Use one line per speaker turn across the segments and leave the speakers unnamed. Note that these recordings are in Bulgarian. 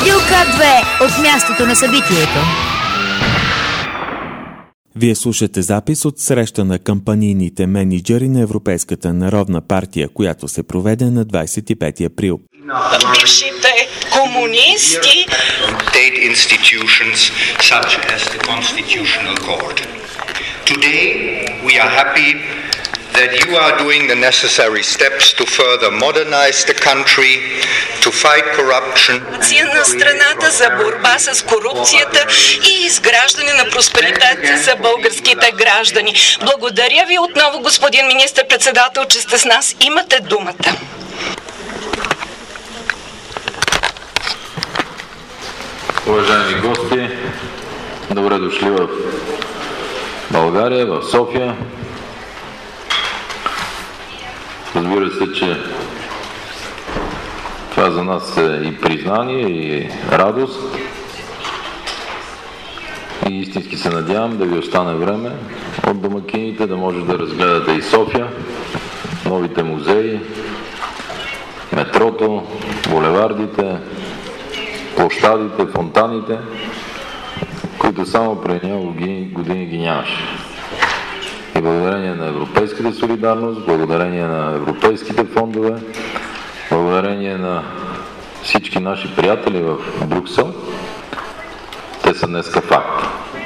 Радио К2 от мястото на събитието.
Вие слушате запис от среща на кампанийните мениджъри на Европейската народна партия, която се проведе на 25 април.
Бившите комунисти
state institutions such as the Constitutional Court. Today we are happy that you are doing the necessary steps to further modernize the country, to fight corruption.
на страната за борба с корупцията и изграждане на просперитет за българските граждани. Благодаря ви отново, господин министър-председател, че сте с нас. Имате думата.
Уважаеми гости, добре дошли в България, в София. Разбира се, че това за нас е и признание, и радост. И истински се надявам да ви остане време от домакините да може да разгледате и София, новите музеи, метрото, булевардите, площадите, фонтаните, които само преди няколко години ги нямаше. И благодарение на европейската солидарност, благодарение на европейските фондове, благодарение на всички наши приятели в Брюксел, те са днеска факт.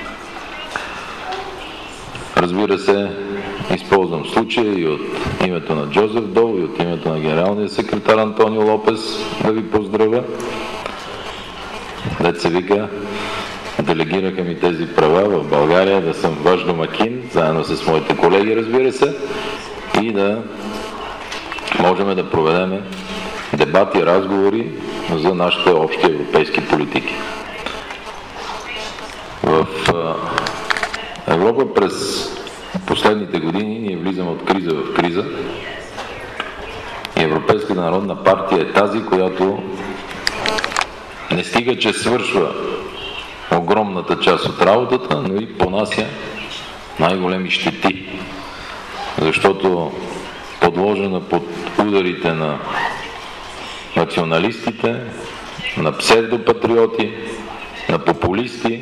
Разбира се, използвам случая и от името на Джозеф Дол, и от името на генералния секретар Антонио Лопес да ви поздравя. Дет се вика, делегираха ми тези права в България да съм ваш домакин, заедно с моите колеги, разбира се, и да можем да проведем дебати, разговори за нашите общи европейски политики. В Европа през последните години ние влизаме от криза в криза и Европейската народна партия е тази, която не стига, че свършва огромната част от работата, но и понася най-големи щети. Защото подложена под ударите на националистите, на псевдопатриоти, на популисти,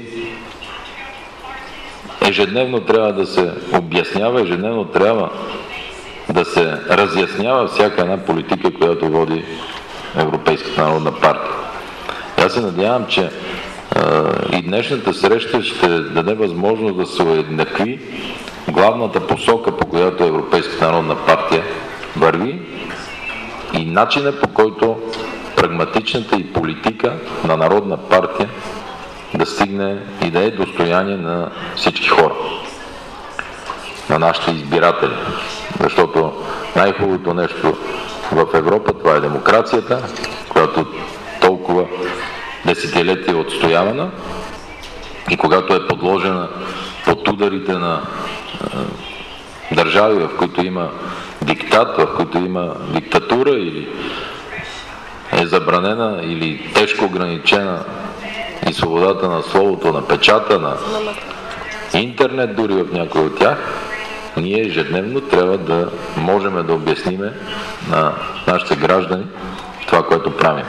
ежедневно трябва да се обяснява, ежедневно трябва да се разяснява всяка една политика, която води Европейската народна партия. Аз се надявам, че и днешната среща ще даде възможност да се уеднакви главната посока, по която Европейската народна партия върви и начина, по който прагматичната и политика на народна партия да стигне и да е достояние на всички хора, на нашите избиратели. Защото най-хубавото нещо в Европа това е демокрацията, която толкова десетилетия е отстоявана и когато е подложена под ударите на държави, в които има диктат, в които има диктатура или е забранена или тежко ограничена и свободата на словото, на печата, на интернет дори в някои от тях, ние ежедневно трябва да можем да обясниме на нашите граждани това, което правим.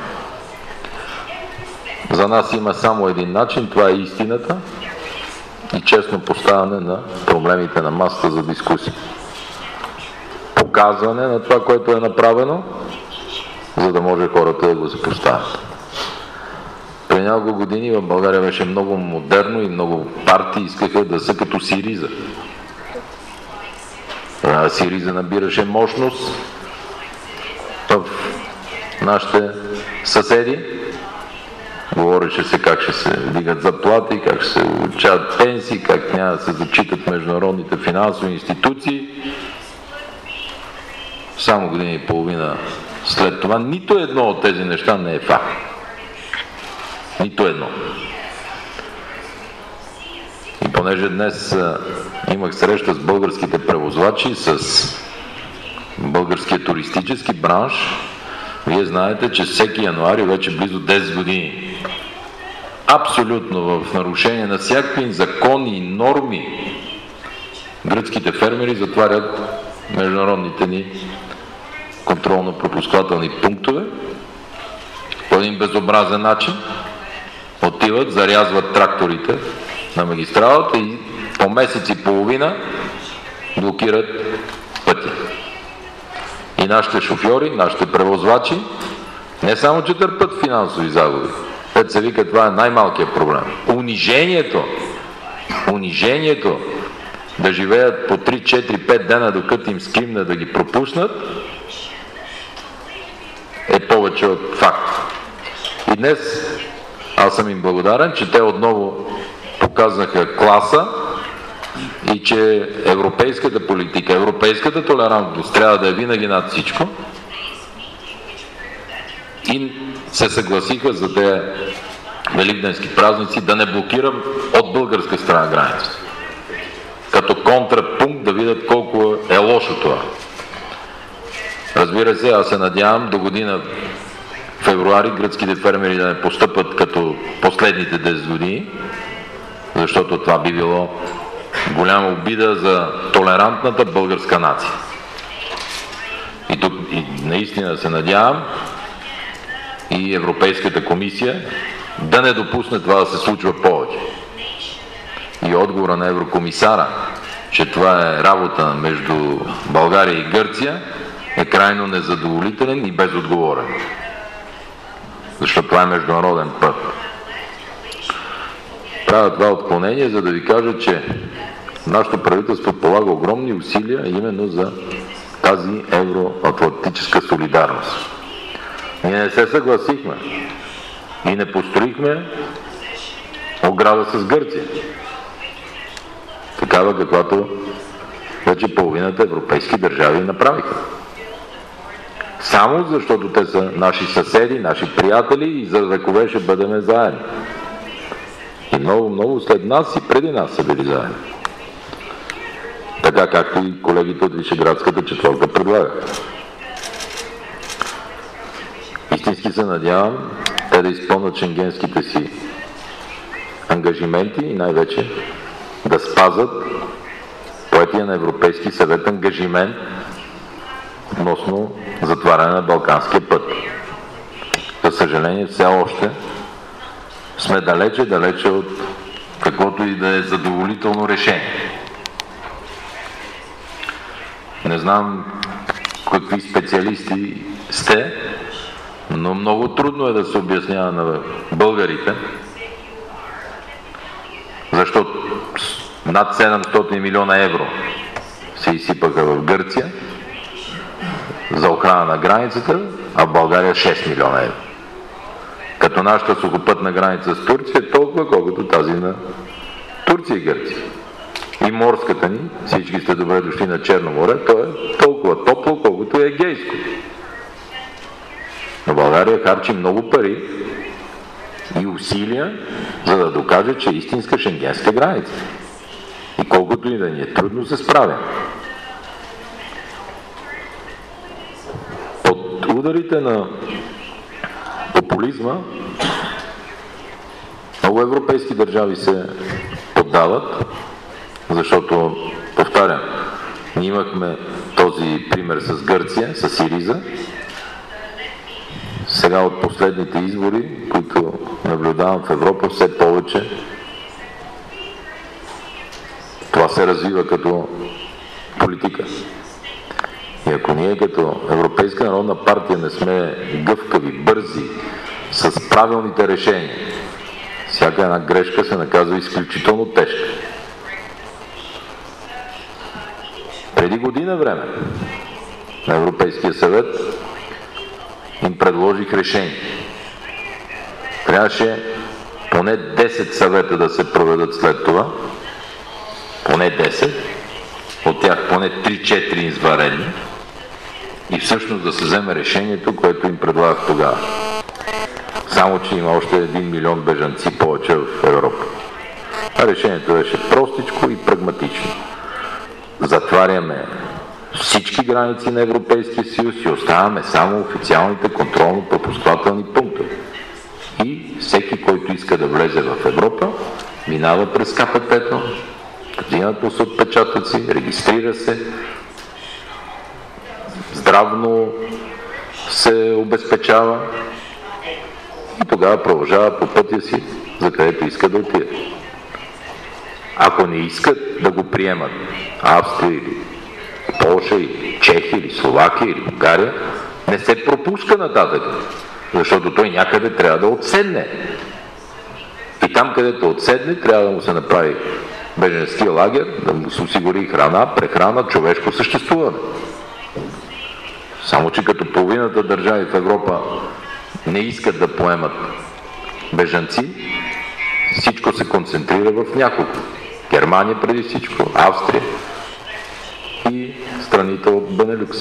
За нас има само един начин, това е истината и честно поставяне на проблемите на масата за дискусия. Показване на това, което е направено, за да може хората да го запоставят. Преди няколко години в България беше много модерно и много партии искаха да са като Сириза. Сириза набираше мощност в нашите съседи. Говореше се как ще се вдигат заплати, как ще се увеличават пенсии, как няма да се зачитат международните финансови институции. Само година и половина след това нито едно от тези неща не е факт. Нито едно. И понеже днес имах среща с българските превозвачи, с българския туристически бранш, вие знаете, че всеки януари вече близо 10 години абсолютно в нарушение на всякакви закони и норми гръцките фермери затварят международните ни контролно-пропускателни пунктове по един безобразен начин отиват, зарязват тракторите на магистралата и по месец и половина блокират пътя. И нашите шофьори, нашите превозвачи не само че търпят финансови загуби, което се вика, това е най-малкият проблем. Унижението да живеят по 3, 4, 5 дена, докато им скимне да ги пропуснат, е повече от факт. И днес аз съм им благодарен, че те отново показаха класа и че европейската политика, европейската толерантност трябва да е винаги над всичко и се съгласиха за тези великденски празници да не блокирам от българска страна граница. Като контрапункт да видят колко е лошо това. Разбира се, аз се надявам до година февруари гръцките фермери да не постъпат като последните 10 години, защото това би било голяма обида за толерантната българска нация. И тук наистина се надявам и Европейската комисия да не допусне това да се случва повече. И отговора на еврокомисара, че това е работа между България и Гърция, е крайно незадоволителен и безотговорен. Защото това е международен път. Правя това отклонение, за да ви кажа, че нашето правителство полага огромни усилия именно за тази евроатлантическа солидарност. Ние не се съгласихме и не построихме ограда с Гърция. Такава, каквато вече половината европейски държави направиха. Само защото те са наши съседи, наши приятели и за векове ще бъдем заедно. И много след нас и преди нас са били заедно. Така както и колегите от Вишеградската четворка предлагат. Истински се надявам те да изпълнят шенгенските си ангажименти и най-вече да спазват поетия на Европейски съвет ангажимент относно затваряне на Балканския път. За съжаление, все още сме далече от каквото и да е задоволително решение. Не знам какви специалисти сте, но много трудно е да се обяснява на българите, защото над 700 милиона евро се изсипаха в Гърция за охрана на границата, а в България 6 милиона евро. Като нашата сухопътна граница с Турция е толкова, колкото тази на Турция и Гърция. И морската ни, всички сте добре дошли на Черно море, то е толкова топло, колкото е Егейско. Но България харчи много пари и усилия, за да докаже, че е истинска шенгенска граница. И колкото и да ни е трудно, се справя. Под ударите на популизма много европейски държави се поддават, защото, повтарям, ние имахме този пример с Гърция, с Сириза. Сега от последните избори, които наблюдавам в Европа, все повече това се развива като политика. И ако ние като Европейска народна партия не сме гъвкави, бързи, с правилните решения, всяка една грешка се наказва изключително тежка. Преди година време на Европейския съвет им предложих решение. Трябваше поне 10 съвета да се проведат след това, поне 10, от тях поне 3-4 извънредни, и всъщност да се вземе решението, което им предлагах тогава. Само че има още 1 милион бежанци повече в Европа. А решението беше простичко и прагматично. Затваряме всички граници на Европейския съюз и оставяме само официалните контролно-пропускателни пунктове. И всеки, който иска да влезе в Европа, минава през КПП-то, взимат му се отпечатъци, регистрира се, здравно се обезпечава и тогава продължава по пътя си за където искат да отидат. Ако не искат да го приемат Австрия или Полша или Чехия или Словакия или България, не се пропуска нататък, защото той някъде трябва да отседне. И там, където отседне, трябва да му се направи беженския лагер, да му се осигури храна, прехрана, човешко съществуване. Само че като половината държави в Европа не искат да поемат бежанци, всичко се концентрира в няколко. Германия преди всичко, Австрия и страните от Бенелюкс.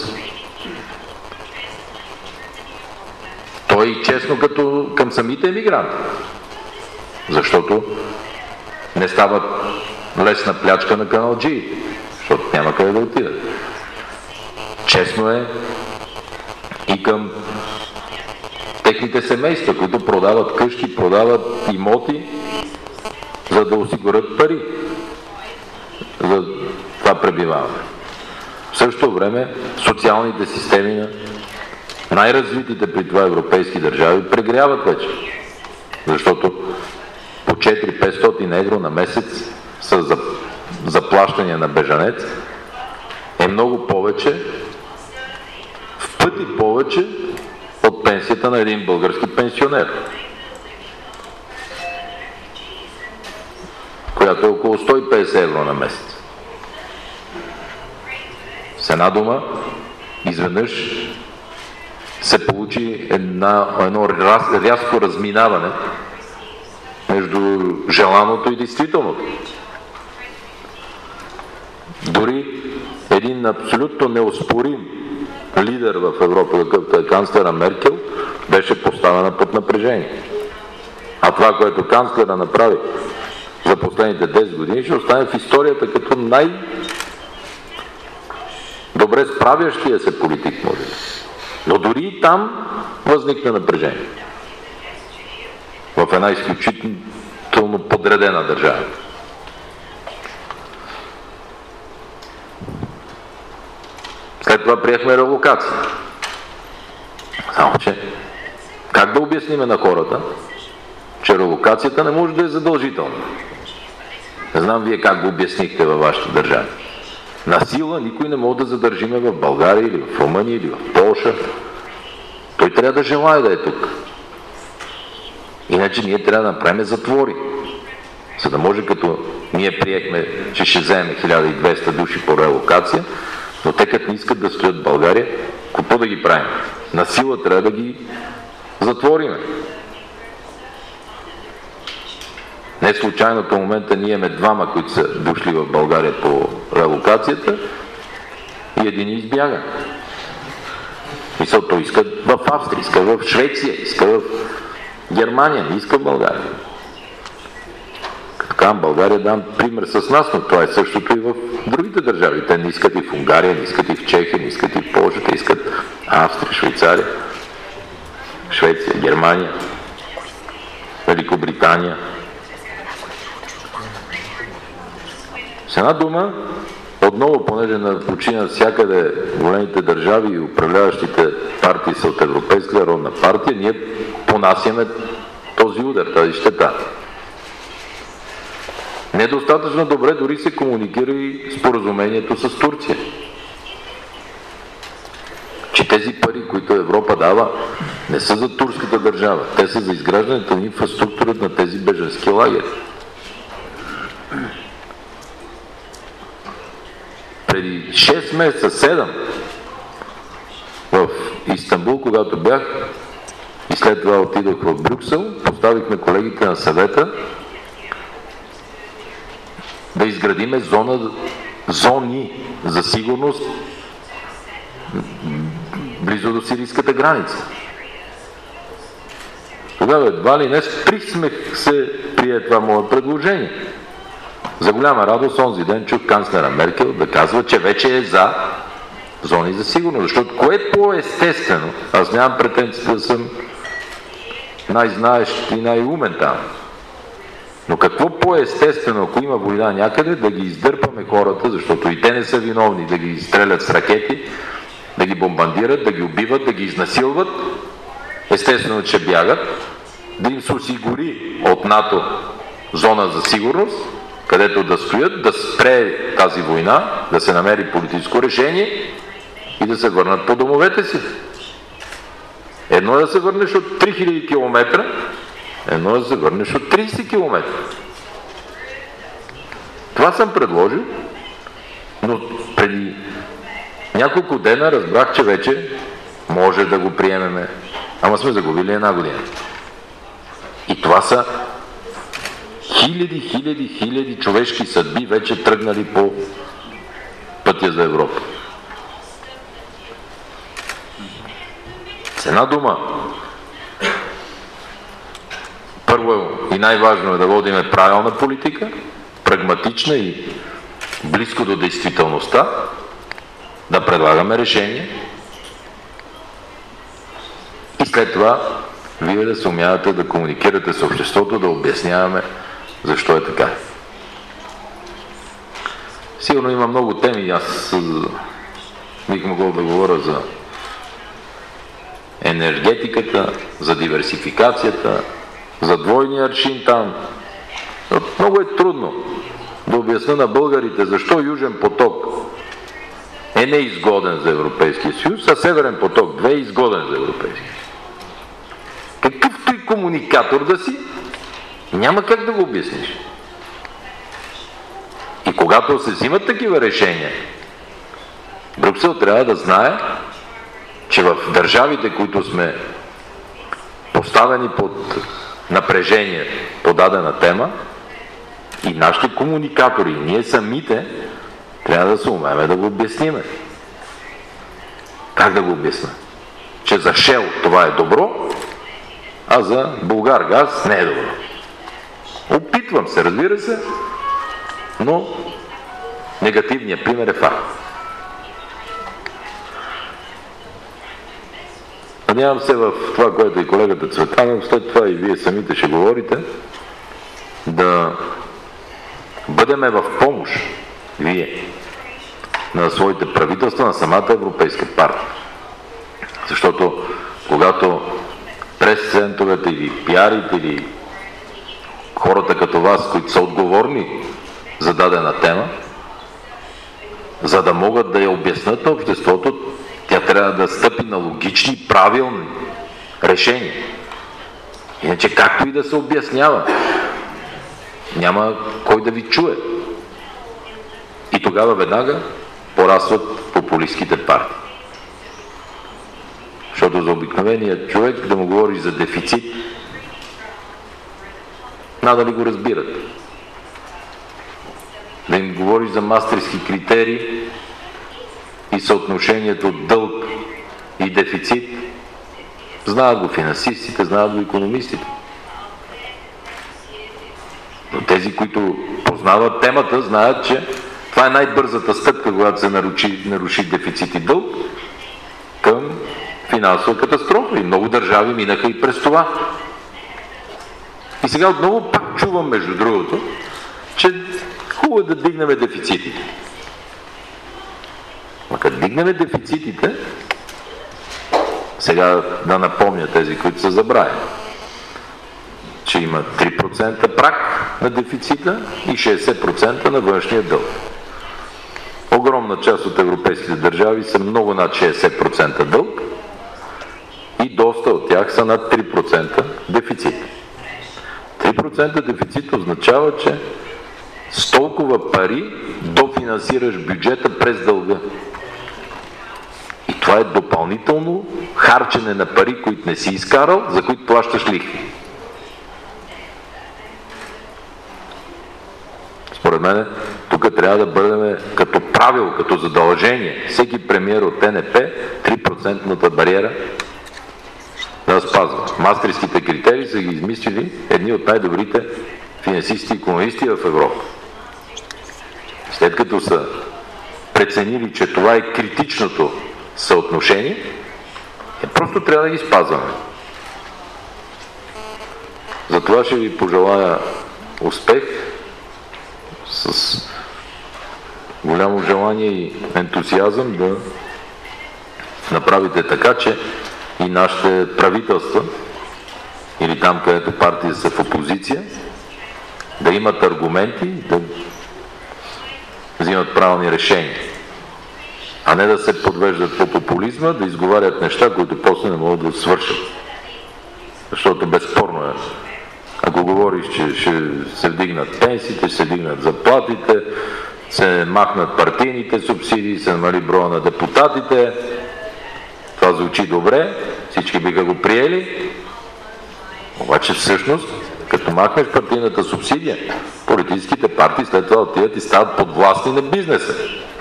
Той е честно като към самите емигранти, защото не стават лесна плячка на каналджии, защото няма къде да отидат. Честно е и към техните семейства, които продават къщи, продават имоти, за да осигурят пари за това пребиваване. В същото време социалните системи на най-развитите при това европейски държави прегряват вече, защото по 400-500 евро на месец с заплащане на бежанец е много повече, в пъти повече от пенсията на един български пенсионер, която е около 150 евро на месец. С една дума, изведнъж се получи едно рязко разминаване между желаното и действителното. Дори един абсолютно неоспорим лидер в Европа, какъвто е канцлера Меркел, беше поставена под напрежение. А това, което канцлера направи за последните 10 години, ще остане в историята като най-добре справящия се политик, може би. Но дори и там възникна напрежение. В една изключително подредена държава. След това приехме релокация. Само че, как да обясниме на хората, че релокацията не може да е задължителна? Не знам вие как го обяснихте във вашата държава. На сила никой не може да задържиме в България или в Румъния или в Полша. Той трябва да желае да е тук. Иначе ние трябва да направим затвори. За да може, като ние приехме, че ще вземем 1200 души по релокация, но те като не искат да стоят в България, какво да ги правим? На сила трябва да ги затвориме. Не случайно към момента ние имаме двама, които са дошли в България по релокацията и един избяга. Той иска в Австрия, иска в Швеция, иска в Германия, не иска в България. Като казвам България, дам пример с нас, но това е същото и в другите държави. Те не искат и в Унгария, не искат и в Чехия, не искат и в Полша, те искат Австрия, Швейцария, Швеция, Германия, Великобритания. С една дума, отново, понеже на почина всякъде големите държави и управляващите партии са от Европейска народна партия, ние понасяме този удар, тази щета. Недостатъчно добре дори се комуникира и споразумението с Турция. Че тези пари, които Европа дава, не са за турската държава, те са за изграждането на инфраструктурата на тези бежански лагери. Преди 6 месеца, 7, в Истанбул, когато бях и след това отидох в Брюксел, поставихме колегите на съвета да изградиме зони за сигурност близо до сирийската граница. Тогава едва ли не с присмех се прие това мое предложение. За голяма радост, онзи ден чух канцлера Меркел да казва, че вече е за зони за сигурност. Защото кое е по-естествено? Аз нямам претенция да съм най-знаещ и най-умен там. Но какво по-естествено, ако има война някъде, да ги издърпаме хората, защото и те не са виновни да ги стрелят с ракети, да ги бомбардират, да ги убиват, да ги изнасилват. Естествено, че бягат. да им се осигури от НАТО зона за сигурност, където да стоят, да спре тази война, да се намери политическо решение и да се върнат по домовете си. Едно е да се върнеш от 3000 км, едно е да се върнеш от 30 км. Това съм предложил, но преди няколко дена разбрах, че вече може да го приемеме, ама сме загубили една година. И това са хиляди човешки съдби вече тръгнали по пътя за Европа. С една дума, първо и най-важно е да водиме правилна политика, прагматична и близко до действителността, да предлагаме решение и след това вие да се умявате да комуникирате с обществото, да обясняваме защо е така. Сигурно има много теми, аз бих могъл да говоря за енергетиката, за диверсификацията, за двойния аршин там. Много е трудно да обясня на българите защо Южен поток е неизгоден за Европейския съюз, а Северен поток 2 е изгоден за Европейския съюз. Какъвто и комуникатор да си, няма как да го обясниш. И когато се взимат такива решения, Брюксел трябва да знае, че в държавите, които сме поставени под напрежение по дадена тема, и нашите комуникатори, и ние самите, трябва да се умеем да го обясниме. Как да го обясня? Че за Шел това е добро, а за Булгаргаз не е добро. Опитвам се, разбира се, но негативният пример е факт. Надявам се в това, което и колегата Цветанов, след това и вие самите ще говорите, да бъдеме в помощ, вие, на своите правителства, на самата Европейска партия. Защото когато прес-центровете или пиарите или хората като вас, които са отговорни за дадена тема, за да могат да я обяснат на обществото, тя трябва да стъпи на логични, правилни решения. Иначе както и да се обяснява, няма кой да ви чуе. И тогава веднага порастват популистските партии. Защото за обикновения човек да му говориш за дефицит, надали го разбират. Да им говориш за мастерски критерии и съотношението дълг и дефицит, знаят го финансистите, знаят го икономистите. Но тези, които познават темата, знаят, че това е най-бързата стъпка, когато се наруши дефицит и дълг към финансова катастрофа. И много държави минаха и през това. И сега отново пак чувам, между другото, че хубаво е да дигнем дефицитите. А като дигнем дефицитите, сега да напомня тези, които са забравени, че има 3% праг на дефицита и 60% на външния дълг. Огромна част от европейските държави са много над 60% дълг и доста от тях са над 3% дефицит. 3% дефицит означава, че с толкова пари дофинансираш бюджета през дълга. И това е допълнително харчене на пари, които не си изкарал, за които плащаш лихви. Според мен, тук трябва да бъдем като правило, като задължение. Всеки премиер от НП 3% бариера да спазва. Мастерските критерии са ги измислили едни от най-добрите финансисти и икономисти в Европа. След като са преценили, че това е критичното съотношение, просто трябва да ги спазваме. Затова ще ви пожелая успех, с голямо желание и ентусиазъм да направите така, че и нашите правителства или там, където партии са в опозиция, да имат аргументи, да взимат правилни решения, а не да се подвеждат по популизма, да изговарят неща, които после не могат да свършат. Защото безспорно е. Ако говориш, че ще се вдигнат пенсиите, ще се вдигнат заплатите, се махнат партийните субсидии, се намали броя на депутатите, това звучи добре, всички биха го приели, обаче всъщност, като махнеш партийната субсидия, политическите партии след това отиват и стават подвластни на бизнеса.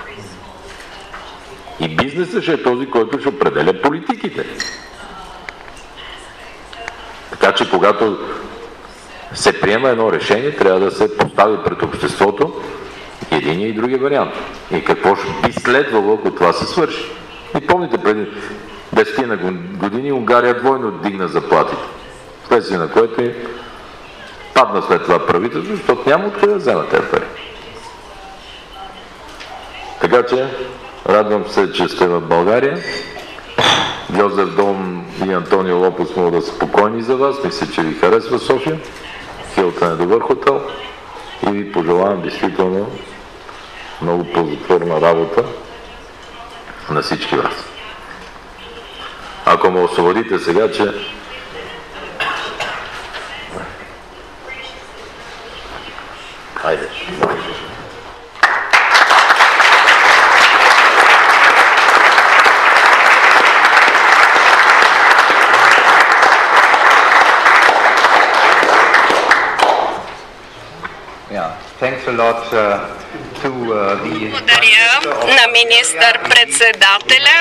И бизнесът ще е този, който ще определя политиките. Така че когато се приема едно решение, трябва да се постави пред обществото единия и другия вариант. И какво би следвало, ако това се свърши. И помните, преди 10 години Унгария двойно дигна заплатите, вследствие на което и падна след това правителство, защото няма откъде да вземат тези пари. Така че радвам се, че сте в България. Йозеф Дом и Антонио Лопес могат да са спокойни за вас. Мисля, че ви харесва София. Хилтън е добър хотел. И ви пожелавам действително много ползотворна работа на всички вас. Ако ме освободите сега, че хайде.
Благодаря на министър-председателя.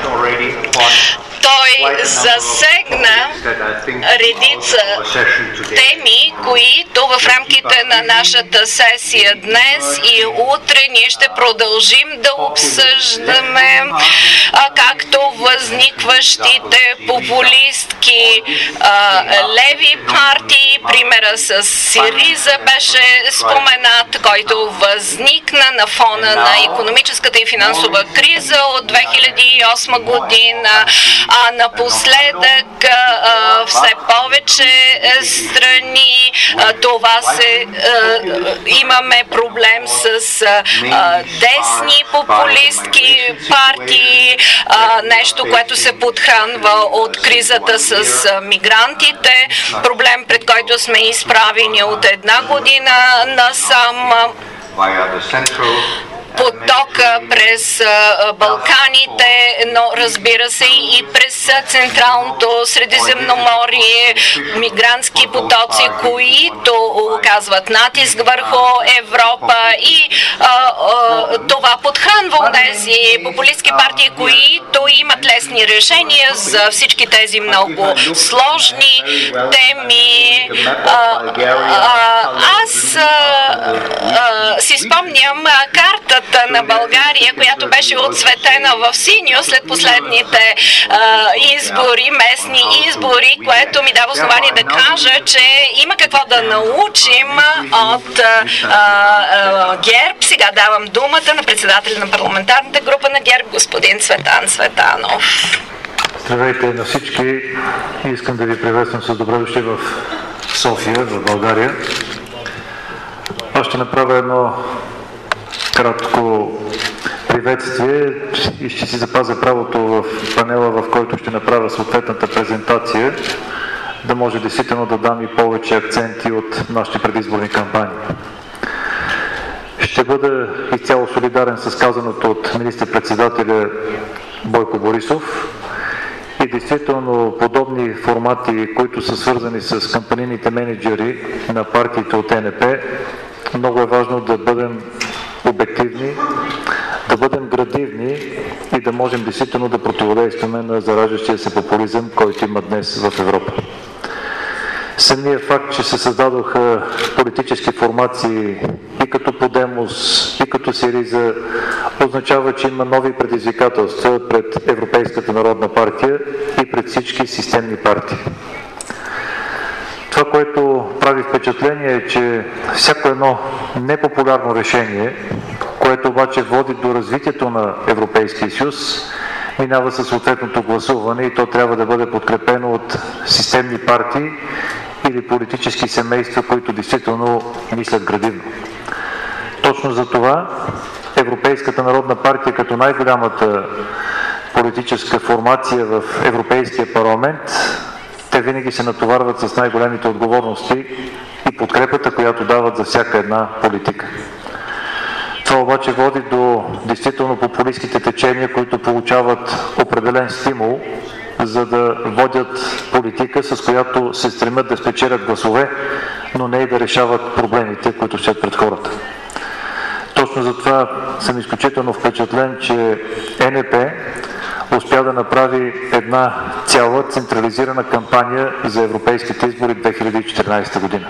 Той засегна редица теми, които в рамките на нашата сесия днес и утре ние ще продължим да обсъждаме, както възникващите популистки леви партии. Примера с Сириза беше споменат, който възникна на фона на икономическата и финансова криза от 2008 година. А напоследък все повече страни имаме проблем с десни популистки партии, нещо, което се подхранва от кризата с мигрантите, проблем, пред който сме изправени от една година насам. Потока през Балканите, но разбира се и през Централното Средиземноморие, мигрантски потоци, които оказват натиск върху Европа и това подхранва тези популистски партии, които имат лесни решения за всички тези много сложни теми. Аз си спомням картата на България, която беше отцветена в синьо след последните избори, местни избори, което ми дава основание да кажа, че има какво да научим от ГЕРБ. Сега давам думата на председателя на парламентарната група на ГЕРБ, господин Цветан Цветанов.
Здравейте на всички. Искам да ви приветствам с добре дошли в София, в България. Аз ще направя едно кратко приветствие и ще си запазя правото в панела, в който ще направя съответната презентация, да може действително да дам и повече акценти от нашите предизборни кампании. Ще бъда изцяло солидарен с казаното от министър-председателя Бойко Борисов и действително подобни формати, които са свързани с кампанийните менеджери на партиите от ЕНП, много е важно да бъдем обективни, да бъдем градивни и да можем действително да противодействаме на зараждащия се популизъм, който има днес в Европа. Самият факт, че се създадоха политически формации и като Подемос, и като Сириза, означава, че има нови предизвикателства пред Европейската народна партия и пред всички системни партии. Това, което прави впечатление е, че всяко едно непопулярно решение, което обаче води до развитието на Европейския съюз, минава със съответното гласуване и то трябва да бъде подкрепено от системни партии или политически семейства, които действително мислят градивно. Точно за това Европейската народна партия, като най-голямата политическа формация в Европейския парламент, те винаги се натоварват с най-големите отговорности и подкрепата, която дават за всяка една политика. Това обаче води до действително популистските течения, които получават определен стимул, за да водят политика, с която се стремят да спечелят гласове, но не и да решават проблемите, които стоят пред хората. Точно затова съм изключително впечатлен, че ЕНП успя да направи една цяла централизирана кампания за европейските избори 2014 година.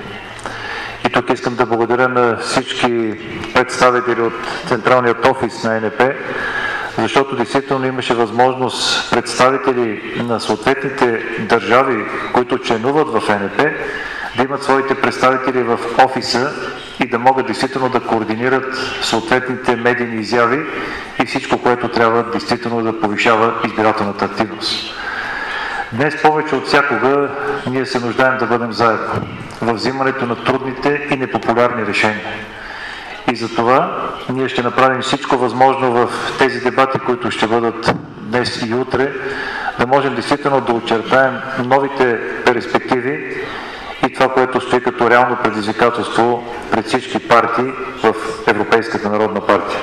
И тук искам да благодаря на всички представители от централният офис на ЕНП, защото действително имаше възможност представители на съответните държави, които членуват в ЕНП, да имат своите представители в офиса и да могат действително да координират съответните медийни изяви и всичко, което трябва действително да повишава избирателната активност. Днес повече от всякога ние се нуждаем да бъдем заедно в взимането на трудните и непопулярни решения. И за това ние ще направим всичко възможно в тези дебати, които ще бъдат днес и утре, да можем действително да очертаем новите перспективи и това, което стои като реално предизвикателство пред всички партии в Европейската народна партия.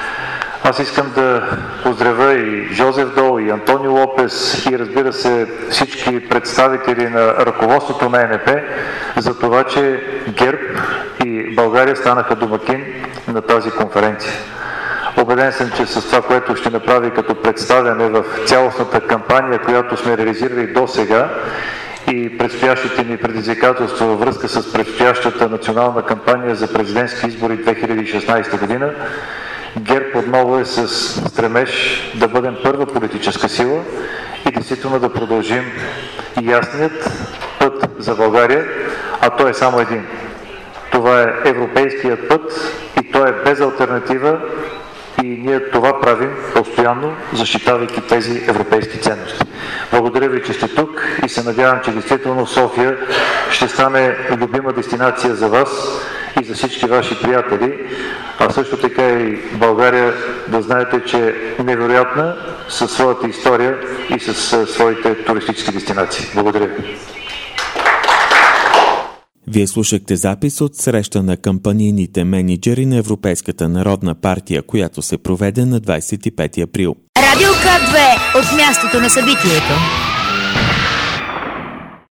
Аз искам да поздравя и Жозеф Дол, и Антонио Лопес, и разбира се всички представители на ръководството на ЕНП за това, че ГЕРБ и България станаха домакин на тази конференция. Убеден съм, че с това, което ще направи като представяне в цялостната кампания, която сме реализирали до сега, и предстоящите ни предизвикателства във връзка с предстоящата национална кампания за президентски избори 2016 година, ГЕРБ отново е с стремеж да бъдем първа политическа сила и действително да продължим ясният път за България, а той е само един. Това е европейският път и той е без алтернатива и ние това правим постоянно, защитавайки тези европейски ценности. Благодаря ви, че сте тук и се надявам, че действително София ще стане любима дестинация за вас и за всички ваши приятели, а също така и България да знаете, че е невероятна със своята история и със своите туристически дестинации. Благодаря ви.
Вие слушахте запис от среща на кампанийните мениджъри на Европейската народна партия, която се проведе на 25 април.
Радио К2 от мястото на събитието.